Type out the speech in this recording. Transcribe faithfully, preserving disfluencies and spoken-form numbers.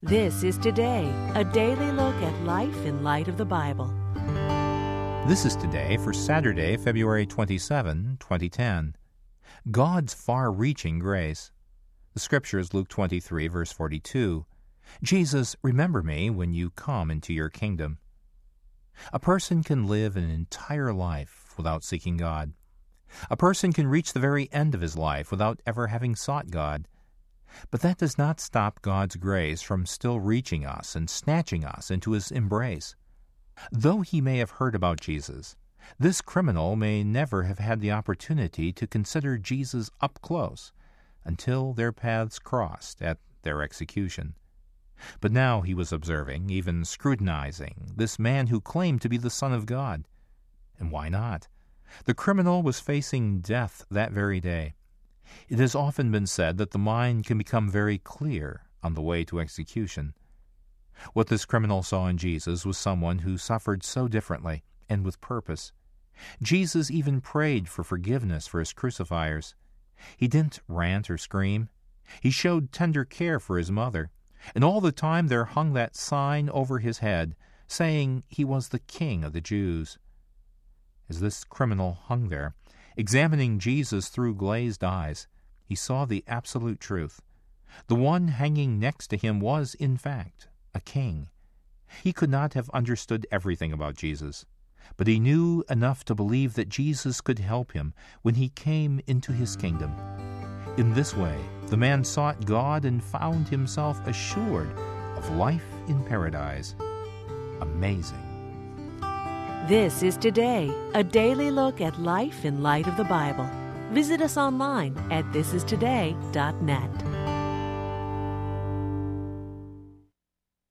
This is Today, a daily look at life in light of the Bible. This is Today for Saturday, February twenty-seventh, twenty ten. God's far-reaching grace. The scripture is Luke twenty-three, verse forty-two. Jesus, remember me when you come into your kingdom. A person can live an entire life without seeking God. A person can reach the very end of his life without ever having sought God. But that does not stop God's grace from still reaching us and snatching us into His embrace. Though he may have heard about Jesus, this criminal may never have had the opportunity to consider Jesus up close until their paths crossed at their execution. But now he was observing, even scrutinizing, this man who claimed to be the Son of God. And why not? The criminal was facing death that very day. It has often been said that the mind can become very clear on the way to execution. What this criminal saw in Jesus was someone who suffered so differently and with purpose. Jesus even prayed for forgiveness for his crucifiers. He didn't rant or scream. He showed tender care for his mother, and all the time there hung that sign over his head saying he was the King of the Jews. As this criminal hung there, examining Jesus through glazed eyes, he saw the absolute truth. The one hanging next to him was, in fact, a king. He could not have understood everything about Jesus, but he knew enough to believe that Jesus could help him when he came into his kingdom. In this way, the man sought God and found himself assured of life in paradise. Amazing. This is Today, a daily look at life in light of the Bible. Visit us online at this is today dot net.